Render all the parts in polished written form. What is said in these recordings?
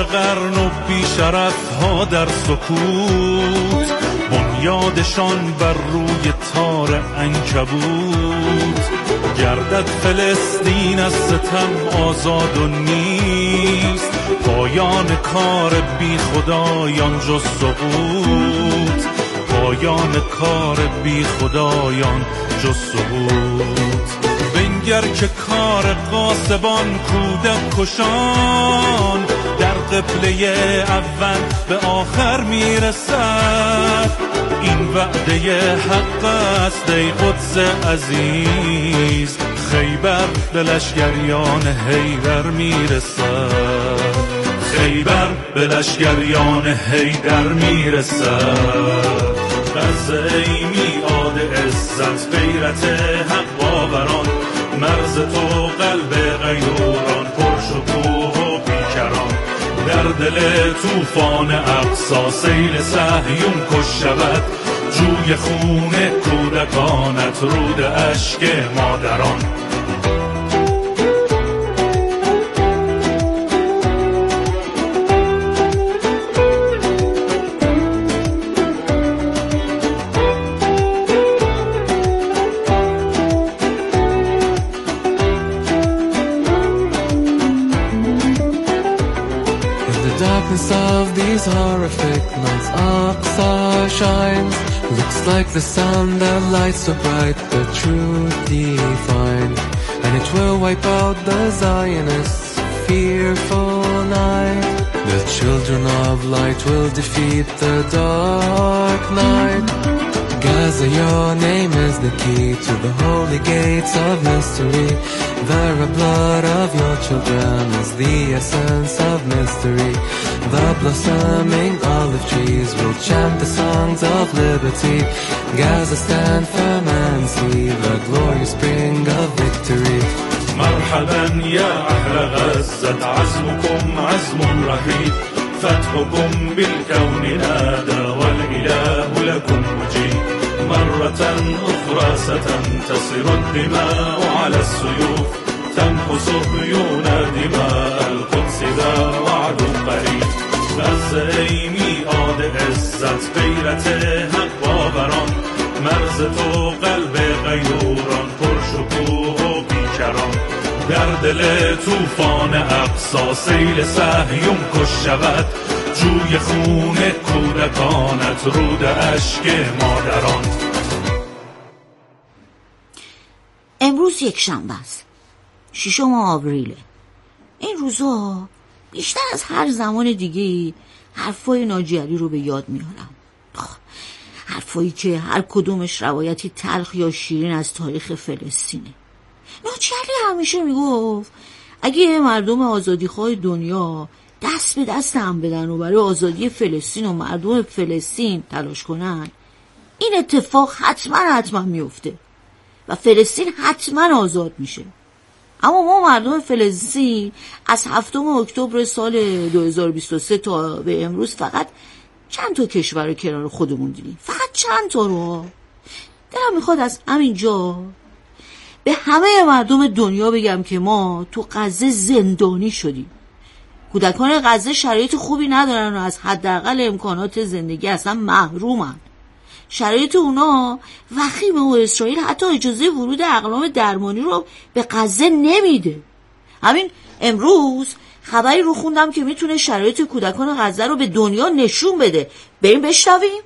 قرن و بی‌شرف‌ها در سکوت، بنیادشان بر روی تار عنکبوت. گردد فلسطین از ستم آزاد و نیست، پایان کار بی خدایان جز سقوط. پایان کار بی خدایان جز سقوط. بنگر که کار غاصبان کودک کشان، در قبله اول به آخر میرسد. این وعده حق است ای قدس عزیز، خیبر به لشکریان حیدر میرسد. خیبر به لشکریان حیدر میرسد. غزه ای میعاد عزت غیرت حق باوران، مرز تو قلب غیوران پرشکوه و بیکران. در دل طوفان اقصی سیل صهیون کش شود، جوی خون کودکانت رود اشک مادران. Of these horrific nights, Aqsa shines. Looks like the sun that lights so bright, the truth defined. And it will wipe out the Zionists' fearful night. The children of light will defeat the dark night. Gaza, your name is the key to the holy gates of mystery. The red blood of your children is the essence of mystery. The blossoming olive trees will chant the songs of liberty. Gaza, stand firm and see the glorious spring of victory. مرحبا يا أهل غزة، عزمكم عزم رهيب، فتحكم بالكون نادى والإله لكم مجيب. مرة أخرى ستنتصر الدماء على السيوف، تمحو صهيون دماء القدس ذا وعد قريب. غزه ای میعاد عزت غیرت حق باوران، مرز تو قلب غیوران پرشکوه و بیکران. در دل طوفان اقصی سیل صهیون کش شود، جوی خون کودکانت رود اشک مادران. امروز یک شنبه است، 6 آوریل. این روزا بیشتر از هر زمان دیگه حرفای ناجی علی رو به یاد میارم. حرفایی که هر کدومش روایتی تلخ یا شیرین از تاریخ فلسطینه. ناجی علی همیشه میگفت اگه مردم آزادیخواه دنیا دست به دست هم بدن و برای آزادی فلسطین و مردم فلسطین تلاش کنن، این اتفاق حتما میفته و فلسطین حتما آزاد میشه. اما ما مردم فلسطین از 7 اکتبر سال 2023 تا به امروز فقط چند تا کشور رو کنار خودمون دیدیم، فقط چند تا رو. دلم میخواد از همینجا به همه مردم دنیا بگم که ما تو غزه زندانی شدیم. کودکان غزه شرایط خوبی ندارن و از حداقل امکانات زندگی اصلا محرومن. شرایط اونا وخیمه و اسرائیل حتی اجازه ورود اقلام درمانی رو به غزه نمیده. همین امروز خبری رو خوندم که میتونه شرایط کودکان غزه رو به دنیا نشون بده. بریم بشنویم.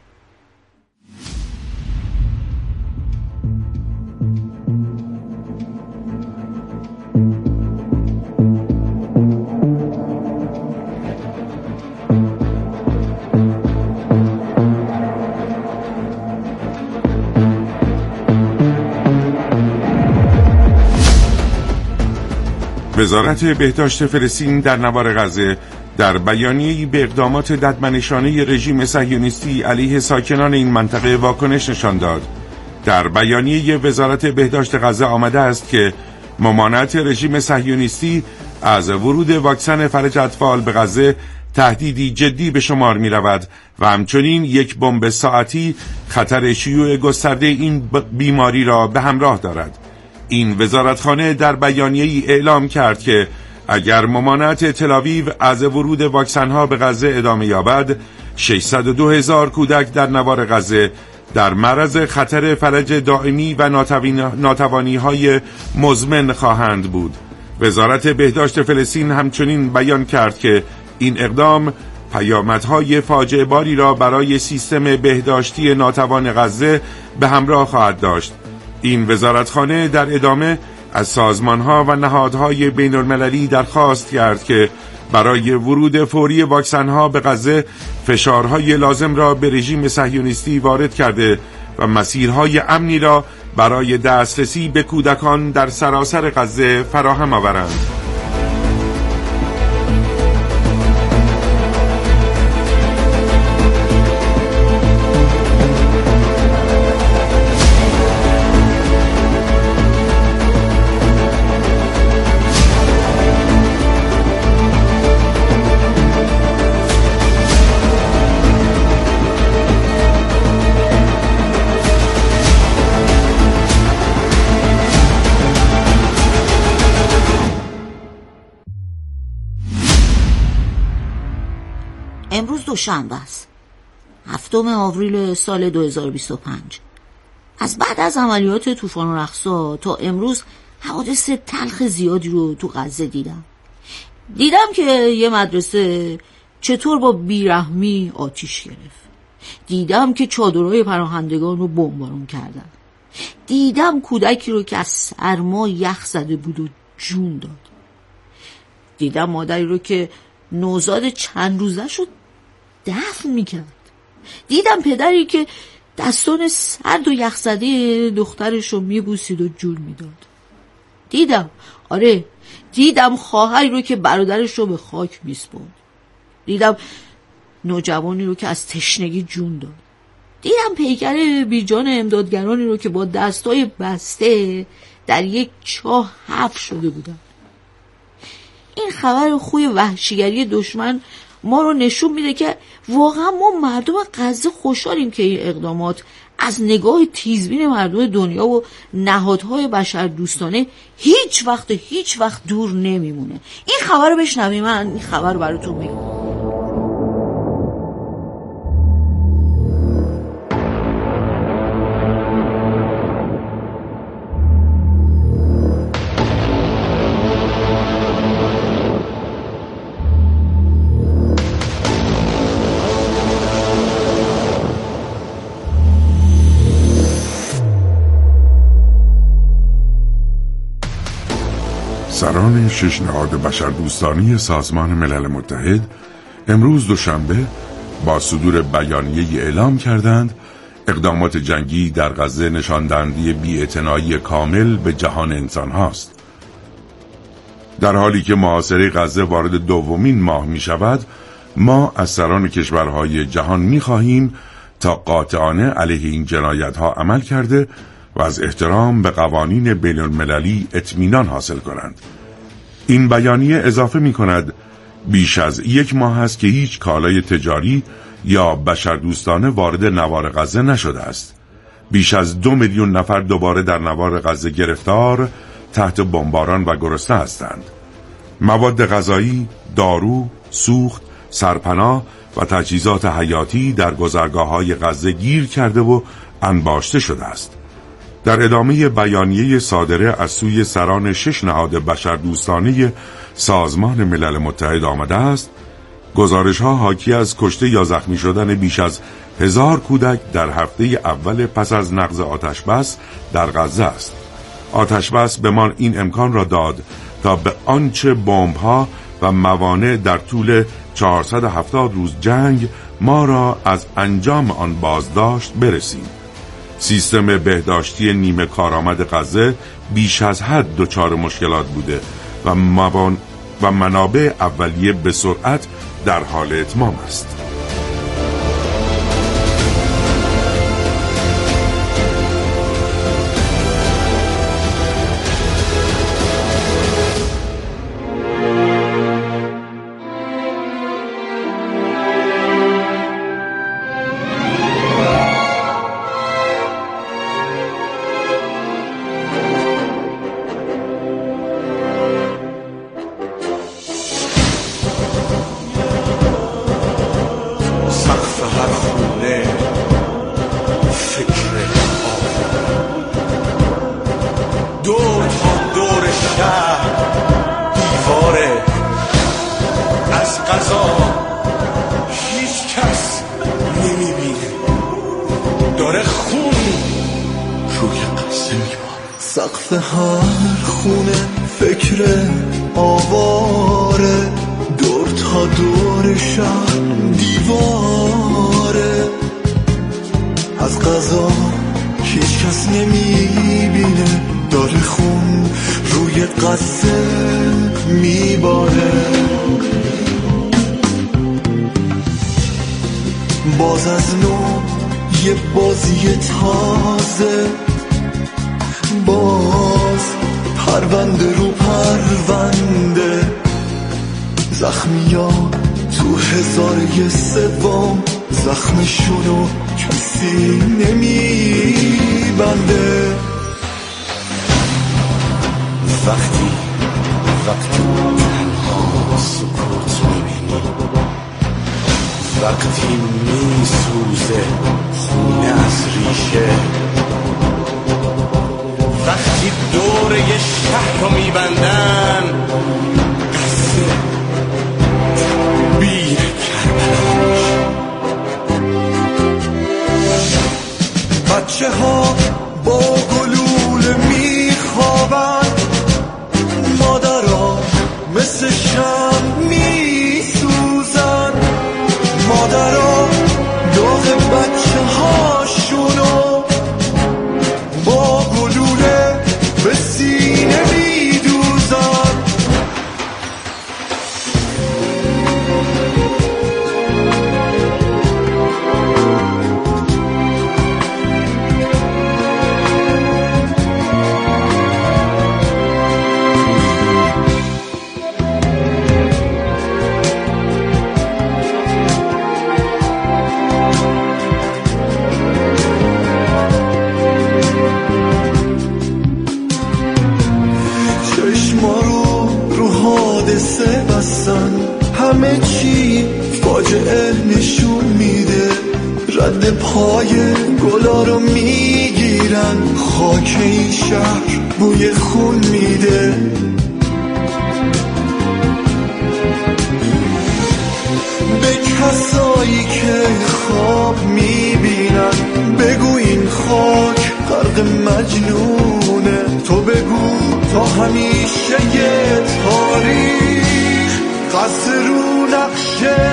وزارت بهداشت فلسطین در نوار غزه در بیانیه‌ای به اقدامات ددمنشانه رژیم صهیونیستی علیه ساکنان این منطقه واکنش نشان داد. در بیانیه وزارت بهداشت غزه آمده است که ممانعت رژیم صهیونیستی از ورود واکسن فرج اطفال به غزه تهدیدی جدی به شمار می رود و همچنین یک بمب ساعتی خطر شیوع گسترده این بیماری را به همراه دارد. این وزارتخانه در بیانیه‌ای اعلام کرد که اگر ممانعت تل‌آویو از ورود واکسن‌ها به غزه ادامه یابد، 602,000 کودک در نوار غزه در معرض خطر فلج دائمی و ناتوانی‌های مزمن خواهند بود. وزارت بهداشت فلسطین همچنین بیان کرد که این اقدام پیامدهای فاجعه باری را برای سیستم بهداشتی ناتوان غزه به همراه خواهد داشت. این وزارتخانه در ادامه از سازمان‌ها و نهادهای بین‌المللی درخواست کرد که برای ورود فوری واکسن‌ها به غزه فشارهای لازم را به رژیم صهیونیستی وارد کرده و مسیرهای امنی را برای دسترسی به کودکان در سراسر غزه فراهم آورند. امروز دوشنبه است، 7 آوریل سال 2025. از بعد از عملیات طوفان الاقصی تا امروز حوادث تلخ زیادی رو تو غزه دیدم که یه مدرسه چطور با بیرحمی آتیش گرفت. دیدم که چادرهای پناهندگان رو بمبارون کردن. دیدم کودکی رو که از سرما یخ زده بود و جون داد. دیدم مادری رو که نوزاد چند روزه شد دفن میکرد. دیدم پدری که دستان سرد و یخزده دخترش رو میبوسید و جون میداد. دیدم خواهری رو که برادرش رو به خاک میسپرد. دیدم نوجوانی رو که از تشنگی جون داد. دیدم پیکر بیجان امدادگرانی رو که با دستای بسته در یک چاه حفر شده بودن. این خبر خوی وحشیگری دشمن ما رو نشون میده که واقعا ما مردم غزه خوشحالیم که این اقدامات از نگاه تیزبین مردم دنیا و نهادهای بشردوستانه هیچ وقت دور نمیمونه. این خبر رو بشنوی، من این خبر رو براتون میگم. سران 6 نهاد بشردوستانی سازمان ملل متحد امروز دوشنبه با صدور بیانیه اعلام کردند اقدامات جنگی در غزه نشاندهنده بی‌اعتنایی کامل به جهان انسان هاست. در حالی که محاصره غزه وارد دومین ماه می شود، ما از سران کشورهای جهان می خواهیم تا قاطعانه علیه این جنایت ها عمل کرده و از احترام به قوانین بین المللی اطمینان حاصل کنند. این بیانیه اضافه می کند بیش از 1 ماه است که هیچ کالای تجاری یا بشردوستانه وارد نوار غزه نشده است. بیش از 2 میلیون نفر دوباره در نوار غزه گرفتار، تحت بمباران و گرسنه هستند. مواد غذایی، دارو، سوخت، سرپناه و تجهیزات حیاتی در گذرگاه‌های غزه گیر کرده و انباشته شده است. در ادامه بیانیه صادره از سوی سران 6 نهاد بشردوستانه سازمان ملل متحد آمده است، گزارش‌ها حاکی از کشته یا زخمی شدن بیش از 1000 کودک در هفته اول پس از نقض آتش‌بس در غزه است. آتش‌بس به ما این امکان را داد تا به آنچه بمب‌ها و موانع در طول 470 روز جنگ ما را از انجام آن بازداشت برسیم. سیستم بهداشتی نیمه کارآمد غزه بیش از حد دچار مشکلات بوده و منابع اولیه به سرعت در حال اتمام است. سقف هر خونه فکر آواره، دور تا دور شهر دیواره، از قضا هیچ کس نمیبینه، داره خون روی قصه میباره. باز از نو یه بازی تازه، باز پرونده رو پرونده، زخمیا تو 1001 زخمشونو کسی نمیبنده. وقتی تنها سکوت میبینی، وقتی میسوزه خونه از ریشه، وقتی دور یه شهر رو میبندن، قصه بیر کربلا میشه. بچه ها با گلوله میخوابن، مادرها مثل شم میسوزن، مادرها داغ بچه هاشونو با گلوله به سینه میدوزن. همه چی فاجعه نشون میده، رد پای گلا رو میگیرن، خاک این شهر بوی خون میده. به کسایی که خواب میبینن بگو این خاک غرق مجنونه، تو بگو تا همیشه یه تاریخ قصه رو نقشه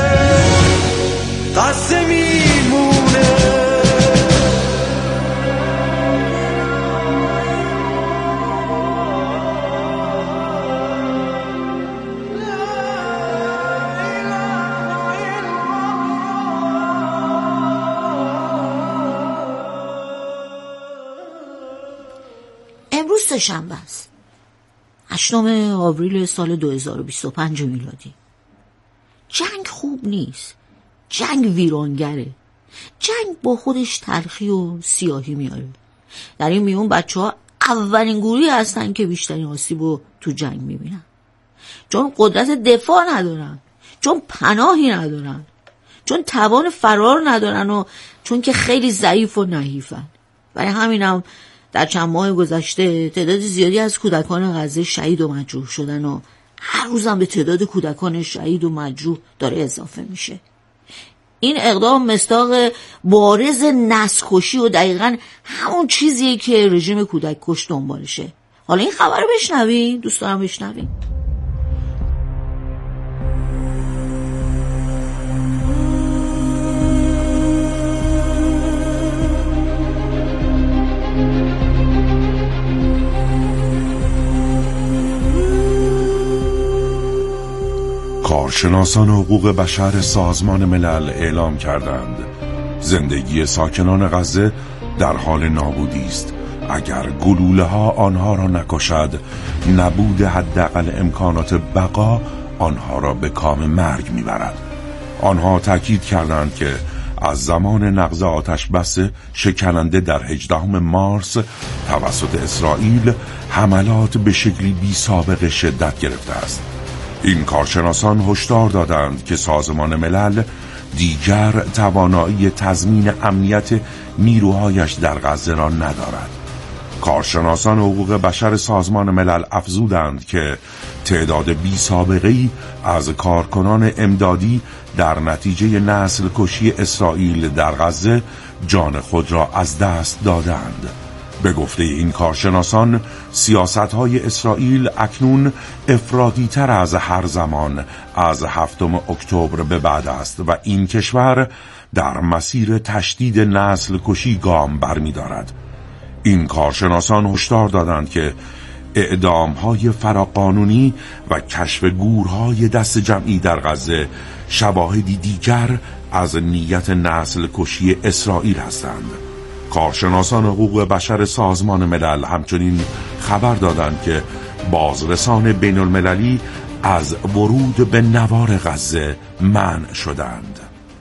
قصه میمونه. امروز سه‌شنبه است، 8 آوریل سال 2025 میلادی. جنگ خوب نیست، جنگ ویرانگره، جنگ با خودش تلخی و سیاهی میاره. در این میون بچه ها اولین گروهی هستن که بیشترین آسیب رو تو جنگ میبینن، چون قدرت دفاع ندارن، چون پناهی ندارن، چون توان فرار ندارن و چون که خیلی ضعیف و نحیفن. برای همینم در چند ماه گذشته تعداد زیادی از کودکان غزه شهید و مجروح شدن و هر روزم به تعداد کودکان شهید و مجروح داره اضافه میشه. این اقدام مصداق بارز نسل‌کشی و دقیقاً همون چیزیه که رژیم کودک کش دنبالشه. حالا این خبر رو بشنوین، دوست دارم بشنوین. کارشناسان حقوق بشر سازمان ملل اعلام کردند زندگی ساکنان غزه در حال نابودی است. اگر گلوله ها آنها را نکشد، نبود حداقل امکانات بقا آنها را به کام مرگ میبرد. آنها تاکید کردند که از زمان نقض آتش بس شکننده در 18 مارس توسط اسرائیل حملات به شکلی بی سابقه شدت گرفته است. این کارشناسان هشدار دادند که سازمان ملل دیگر توانایی تضمین امنیت نیروهایش در غزه را ندارد. کارشناسان حقوق بشر سازمان ملل افزودند که تعداد بی سابقه‌ای از کارکنان امدادی در نتیجه نسل کشی اسرائیل در غزه جان خود را از دست دادند. به گفته این کارشناسان سیاست‌های اسرائیل اکنون افراطی‌تر از هر زمان از 7 اکتبر به بعد است و این کشور در مسیر تشدید نسل کشی گام برمی‌دارد. این کارشناسان هشدار دادند که اعدام‌های فراقانونی و کشف گورهای دست جمعی در غزه شواهدی دیگر از نیت نسل کشی اسرائیل هستند. کارشناسان حقوق بشر سازمان ملل همچنین خبر دادند که بازرسان بین المللی از ورود به نوار غزه منع شدند.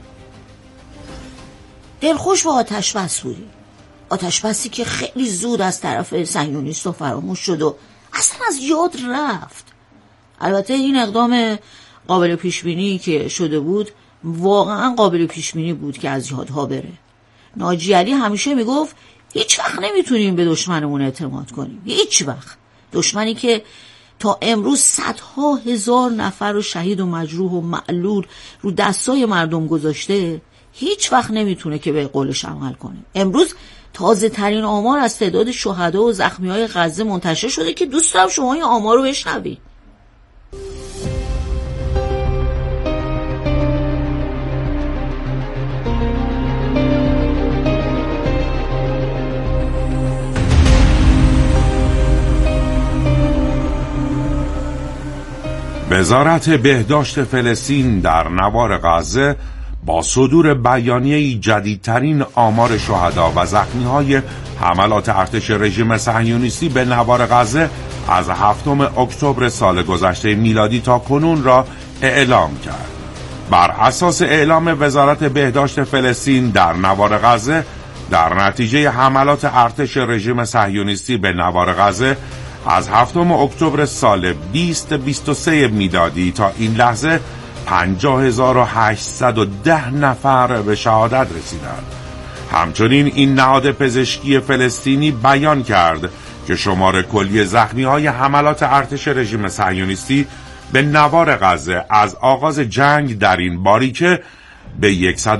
دلخوش و آتش‌بس بودیم. آتش‌بسی که خیلی زود از طرف صهیونیست‌ها فراموش شد و اصلا از یاد رفت. البته این اقدام قابل پیشبینی که شده بود واقعا قابل پیشبینی بود که از یادها بره. ناجی علی همیشه میگفت هیچ وقت نمیتونیم به دشمنمون اعتماد کنیم، هیچ وقت. دشمنی که تا امروز صدها هزار نفر رو شهید و مجروح و معلول رو دستای مردم گذاشته، هیچ وقت نمیتونه که به قولش عمل کنه. امروز تازه ترین آمار از تعداد شهدا و زخمی های غزه منتشر شده که دوست دارم شما این آمار رو بشنوید. وزارت بهداشت فلسطین در نوار غزه با صدور بیانیه‌ای جدیدترین آمار شهدا و زخمی‌های حملات ارتش رژیم صهیونیستی به نوار غزه از 7 اکتبر سال گذشته میلادی تا کنون را اعلام کرد. بر اساس اعلام وزارت بهداشت فلسطین در نوار غزه، در نتیجه حملات ارتش رژیم صهیونیستی به نوار غزه از 7 اکتبر سال 2023 میلادی تا این لحظه 50,810 نفر به شهادت رسیدند. همچنین این نهاد پزشکی فلسطینی بیان کرد که شمار کلی زخمی‌های حملات ارتش رژیم صهیونیستی به نوار غزه از آغاز جنگ در این باریکه به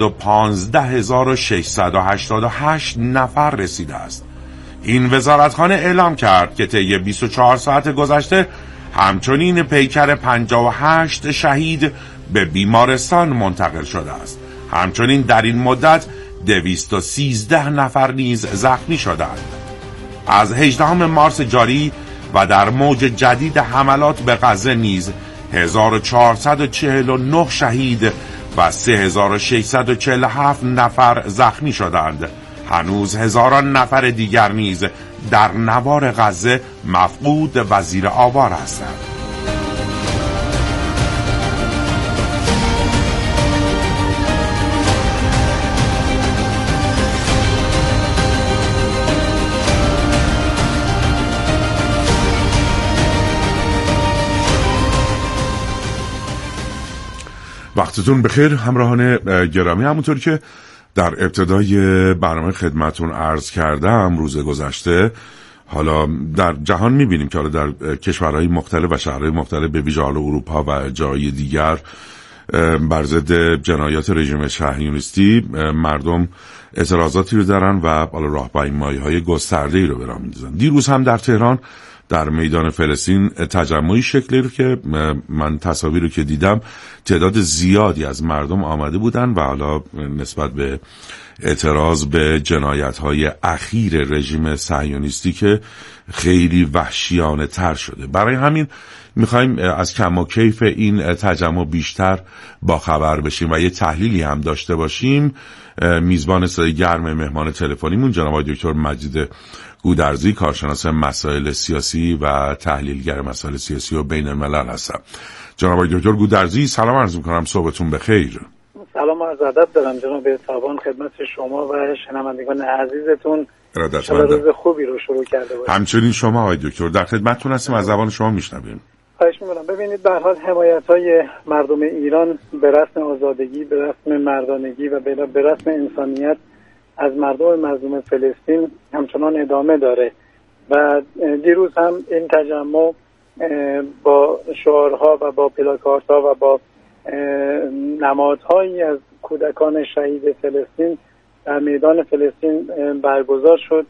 115,688 نفر رسیده است. این وزارتخانه اعلام کرد که طی 24 ساعت گذشته همچنین پیکر 58 شهید به بیمارستان منتقل شده است. همچنین در این مدت 213 نفر نیز زخمی شدند. از 18 مارس جاری و در موج جدید حملات به غزه نیز 1449 شهید و 3647 نفر زخمی شدند. هنوز هزاران نفر دیگر نیز در نوار غزه مفقود و زیر آوار هستند. وقتتون بخیر همراهان گرامی. همونطور که در ابتدای برنامه خدمتون عرض کردم روز گذشته، حالا در جهان میبینیم که حالا در کشورهای مختلف و شهرهای مختلف به ویژه اروپا و جای دیگر بر ضد جنایات رژیم صهیونیستی مردم اعتراضاتی رو دارن و حالا راهپیمایی‌های گسترده‌ای رو به راه می‌اندازن. دیروز هم در تهران در میدان فلسطین تجمعی شکلی رو که من تصاویر رو که دیدم تعداد زیادی از مردم آمده بودن و حالا نسبت به اعتراض به جنایت‌های اخیر رژیم صهیونیستی که خیلی وحشیانه تر شده. برای همین میخوایم از کم و کیف این تجمع بیشتر با خبر بشیم و یه تحلیلی هم داشته باشیم. میزبان صدای گرم مهمان تلفنیمون جناب آقای دکتر مجید گودرزی، کارشناس مسائل سیاسی و تحلیلگر مسائل سیاسی و بین الملل هستم. جناب آقای دکتر گودرزی سلام عرض می‌کنم، صبحتون بخیر. سلام و عرض ادب دارم جناب تابان خدمت شما و شنوندگان عزیزتون. روز خوبی رو شروع کرده باشید. همچنین شما آقای دکتر، در خدمتتون هستیم، از زبان شما میشنویم. خواهش می‌کنم. ببینید به هر حال حمایت‌های مردم ایران به رسم آزادگی، به رسم مردانگی و به رسم انسانیت از مردم مظلوم فلسطین همچنان ادامه داره و دیروز هم این تجمع با شعارها و با پلاکاردها و با نمادهایی از کودکان شهید فلسطین در میدان فلسطین برگزار شد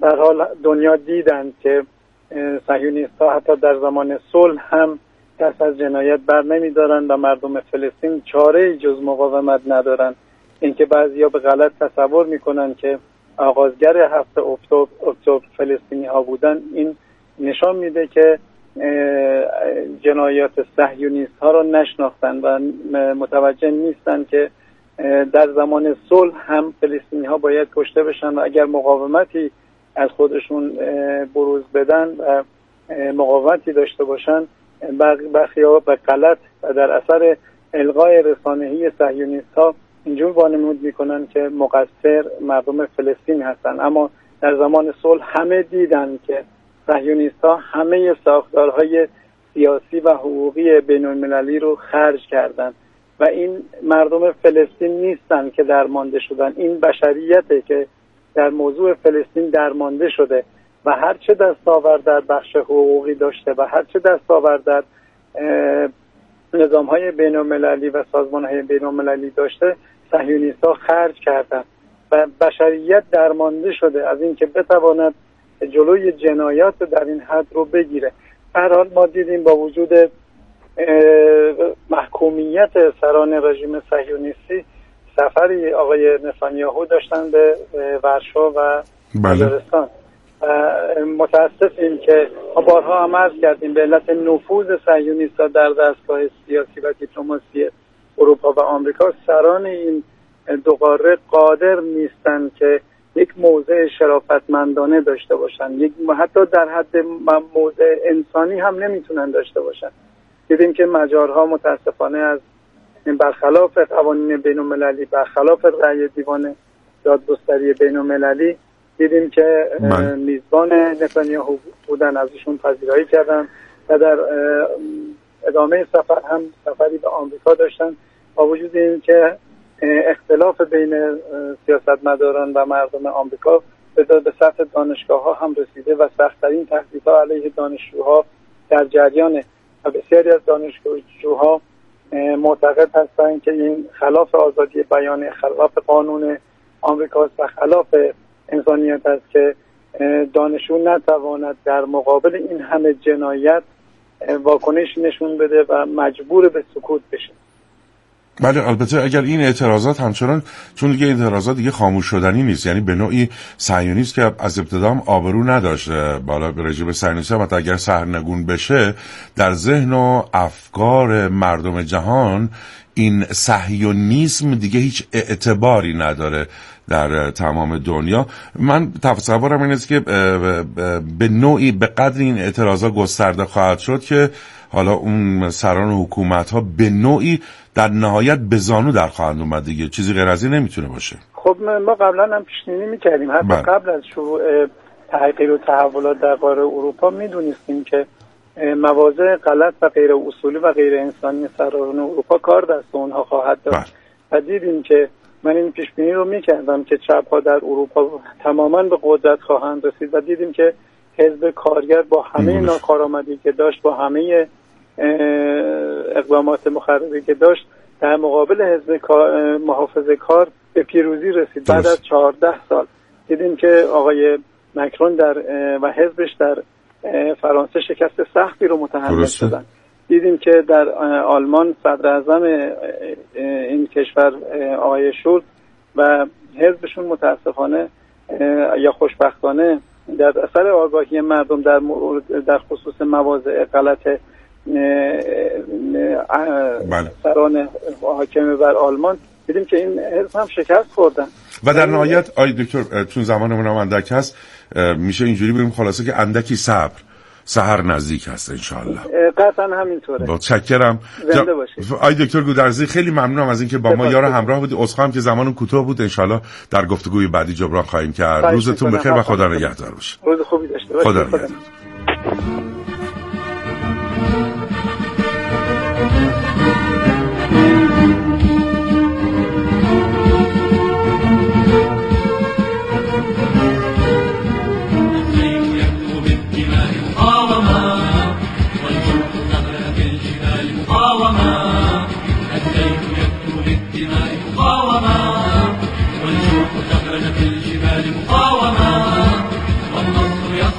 در حال دنیا دیدند که صهیونیست‌ها حتی در زمان صلح هم دست از جنایت بر نمی‌دارند و مردم فلسطین چاره‌ای جز مقاومت ندارند. اینکه بعضیا به غلط تصور می‌کنند که آغازگر 7 اکتبر فلسطینی‌ها بودن، این نشان میده که جنایات صهیونیست‌ها را نشناختن و متوجه نیستن که در زمان صلح هم فلسطینی‌ها باید کشته بشن و اگر مقاومتی از خودشون بروز بدن و مقاومتی داشته باشن، برخی‌ها به غلط و در اثر الغای رسانه‌ای صهیونیست‌ها اینجور وانمود میکنن که مقصر مردم فلسطین هستن. اما در زمان صلح همه دیدن که صهیونیست‌ها همه ساختارهای سیاسی و حقوقی بین‌المللی رو خرج کردن و این مردم فلسطین نیستن که درمانده شدن، این بشریته که در موضوع فلسطین درمانده شده و هرچه دستاورد در بخش حقوقی داشته و هرچه دستاورد در نظام‌های بین‌المللی و سازمان‌های بین‌المللی داشته، صهیونیست‌ها خرج کردن و بشریت درمانده شده از اینکه بتواند جلوی جنایات در این حد رو بگیره. هر حال ما دیدیم با وجود محکومیت سران رژیم صهیونیستی، سفری آقای نتانیاهو داشتن به ورشو و مجارستان و متاسفیم که ما بارها هم عرض کردیم به علت نفوذ صهیونیست‌ها در دستگاه سیاسی و دیپلماسی اروپا و آمریکا، سران این دو قاره قادر نیستن که یک موضع شرافتمندانه داشته باشن، حتی در حد موضع انسانی هم نمیتونن داشته باشن. دیدیم که مجارها متاسفانه از برخلاف قوانین بین‌المللی، برخلاف رأی دیوان دادگستری بین‌المللی، دیدیم که میزبان نتانیاهو بودن، ازشون پذیرایی کردن و در ادامه سفر هم سفری به آمریکا داشتن. با وجود این که اختلاف بین سیاستمداران و مردم آمریکا به سطح دانشگاه‌ها هم رسیده و سخت‌ترین تهدیدها علیه دانشجوها در جریان و بسیاری از دانشجوها معتقد هستند که این خلاف آزادی بیان، خلاف قانون آمریکاست و خلاف انسانیت است که دانشجو نتواند در مقابل این همه جنایت واکنش نشون بده و مجبور به سکوت بشه. بله، البته اگر این اعتراضات همچنان، چون دیگه اعتراضات دیگه خاموش شدنی نیست، یعنی به نوعی صهیونیست که از ابتدا هم آبرو نداشته بالا به رژیم صهیونیستی، البته اگر سرنگون بشه در ذهن و افکار مردم جهان، این صهیونیسم دیگه هیچ اعتباری نداره در تمام دنیا. من تصورم این است که به نوعی به قدر این اعتراضات گسترده خواهد شد که حالا اون سران حکومت ها به نوعی در نهایت به زانو در خواهند اومد دیگه، چیزی غیر از این نمیتونه باشه. خب ما قبلا هم پیش‌بینی می‌کردیم، حتی قبل از شروع تغییر و تحولات در قاره اروپا میدونستیم که مواضع غلط و غیر اصولی و غیر انسانی سران اروپا کار دست اونها خواهد داشت و دیدیم که من این پیش‌بینی رو می‌کردم که چپ‌ها در اروپا تماماً به قدرت خواهند رسید و دیدیم که حزب کارگر با همه ناکارآمدی که داشت، با همه اقدامات مخربی که داشت، در مقابل حزب محافظه کار به پیروزی رسید. بعد از 14 سال دیدیم که آقای مکرون و حزبش در فرانسه شکست سختی رو متحمل شدن. دیدیم که در آلمان صدر اعظم این کشور آقای شولز و حزبشون متاسفانه یا خوشبختانه در اثر آگاهی مردم در خصوص مواضع غلط سران حاکم بر آلمان، دیدیم که این حزب هم شکست خوردن و در نهایت آی دکتر، چون زمانمون هم اندک هست، میشه اینجوری بگیم خلاصه که اندکی صبر، سحر نزدیک هست انشالله. قطعا همینطوره. متشکرم. زنده باشید. آی دکتر گودرزی، خیلی ممنونم از اینکه با ما یار همراه بودید. عذرخواهم که زمان کوتاه بود، انشالله در گفتگوی بعدی جبران خواهیم کرد. روزتون بخیر و خدا نگهدار باشه. روز خوبی داشته باشید. خدا نگهدار.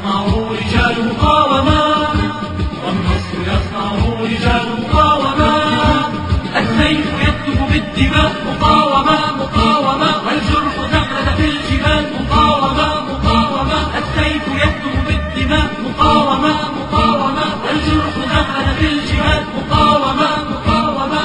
يصنعه رجال مقاومة والنصر يصنعه رجال مقاومة السيف يكتب بالدماء مقاومة مقاومة والجرح زغرد في الجبال مقاومة مقاومة السيف يكتب بالدماء مقاومة مقاومة والجرح زغرد في الجبال مقاومة مقاومة.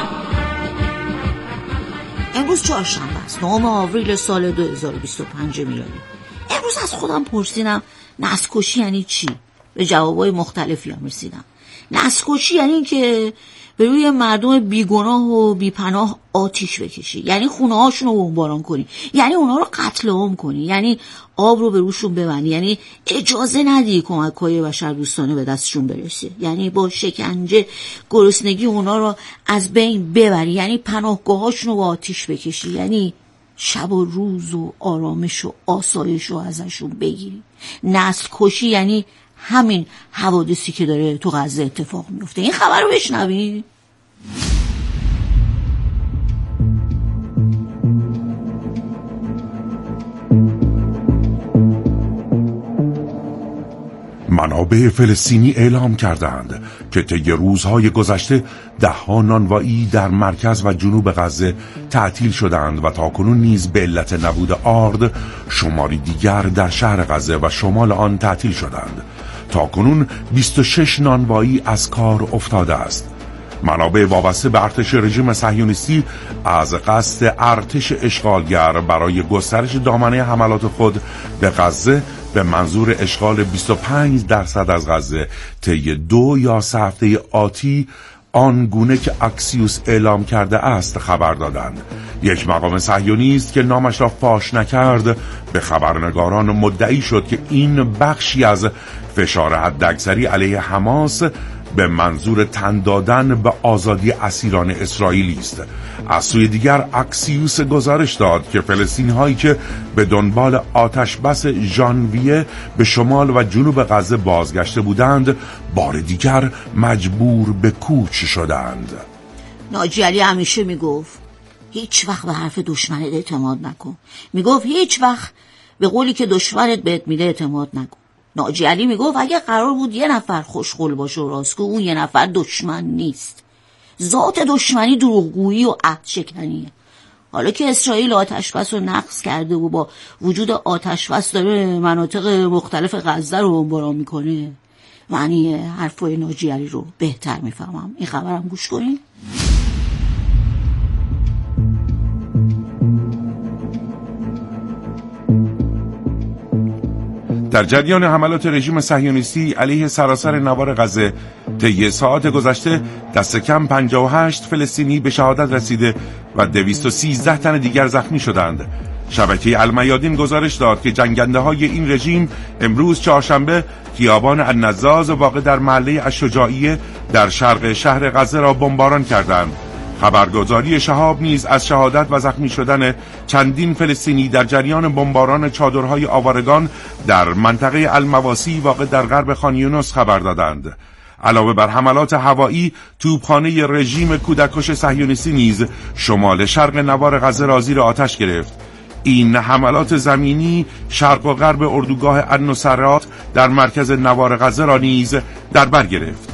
امروز چهارشنبه است، 9 آوریل سال 2025 میلادی. امروز از خودم پرسیدم نسل‌کشی یعنی چی؟ به جوابای مختلفی هم رسیدم. نسل‌کشی یعنی این که به روی مردم بیگناه و بیپناه آتیش بکشی، یعنی خونه هاشون رو بمباران کنی، یعنی اونا رو قتل عام کنی، یعنی آب رو به روشون ببندی، یعنی اجازه ندی کمک‌های بشردوستانه به دستشون برسه، یعنی با شکنجه گرسنگی اونا رو از بین ببری، یعنی پناهگاهاشون رو با آتیش بکشی، یعنی شب و روز و آرامش و آسایش رو ازشون بگیری. نسل کشی یعنی همین حوادثی که داره تو غزه اتفاق میفته. این خبر رو بشنوی؟ منابع فلسطینی اعلام کردند که طی روزهای گذشته 10 نانوایی در مرکز و جنوب غزه تعطیل شدند و تاکنون نیز به علت نبود آرد شماری دیگر در شهر غزه و شمال آن تعطیل شدند. تاکنون 26 نانوایی از کار افتاده است. منابع وابسته به ارتش رژیم صهیونیستی از قصد ارتش اشغالگر برای گسترش دامنه حملات خود به غزه به منظور اشغال 25% از غزه طی 2 یا 3 هفته آتی آنگونه که اکسیوس اعلام کرده است خبر دادند. یک مقام صهیونیست که نامش را فاش نکرد به خبرنگاران مدعی شد که این بخشی از فشار حداکثری علیه حماس به منظور تن دادن به آزادی اسیران اسرائیلی است. از سوی دیگر اکسیوس گزارش داد که فلسطینی هایی که به دنبال آتش بس ژانویه به شمال و جنوب غزه بازگشته بودند بار دیگر مجبور به کوچ شدند. ناجی علی همیشه میگفت هیچ وقت به حرف دشمنت اعتماد نکن. میگفت هیچ وقت به قولی که دشمنت بهت میده اعتماد نکن. ناجی علی میگفت اگه قرار بود یه نفر خوشقول باشه و راستگو، اون یه نفر دشمن نیست. ذات دشمنی دروغگویی و عهد شکنیه. حالا که اسرائیل آتشبس رو نقض کرده و با وجود آتشبس داره مناطق مختلف غزه رو بمباران میکنه، معنی حرفای ناجی علی رو بهتر میفهمم. این خبرم گوش کنین. در جریان حملات رژیم صهیونیستی علیه سراسر نوار غزه طی ساعات گذشته دست کم 58 فلسطینی به شهادت رسیده و 213 تن دیگر زخمی شدند. شبکه المیادین گزارش داد که جنگنده های این رژیم امروز چهارشنبه خیابان النزاز واقع در محله الشجاعیه در شرق شهر غزه را بمباران کردند. خبرگزاری شهاب نیز از شهادت و زخمی شدن چندین فلسطینی در جریان بمباران چادرهای آوارگان در منطقه المواسی واقع در غرب خان یونس خبر دادند. علاوه بر حملات هوایی، توپخانه رژیم کودککش صهیونیستی نیز شمال شرق نوار غزه را زیر آتش گرفت. این حملات زمینی شرق و غرب اردوگاه النصرات در مرکز نوار غزه را نیز در بر گرفت.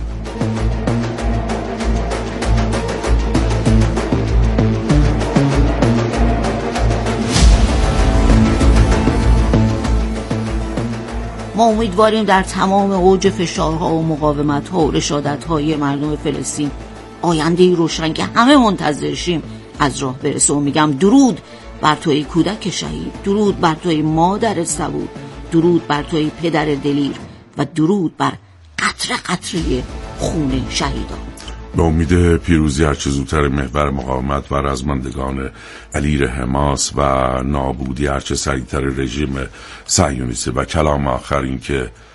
ما امیدواریم در تمام اوج فشارها و مقاومت‌ها و رشادت‌های مردم فلسطین آینده‌ای روشن که همه منتظرشیم از راه برسه. و میگم درود بر توی کودک شهید، درود بر توی مادر صبور، درود بر توی پدر دلیر و درود بر قطره قطره خون شهیدان. به امید پیروزی هرچه زودتر محور مقاومت و رزمندگان علیه حماس و نابودی هرچه سریعتر رژیم صهیونیستی. و کلام آخر این که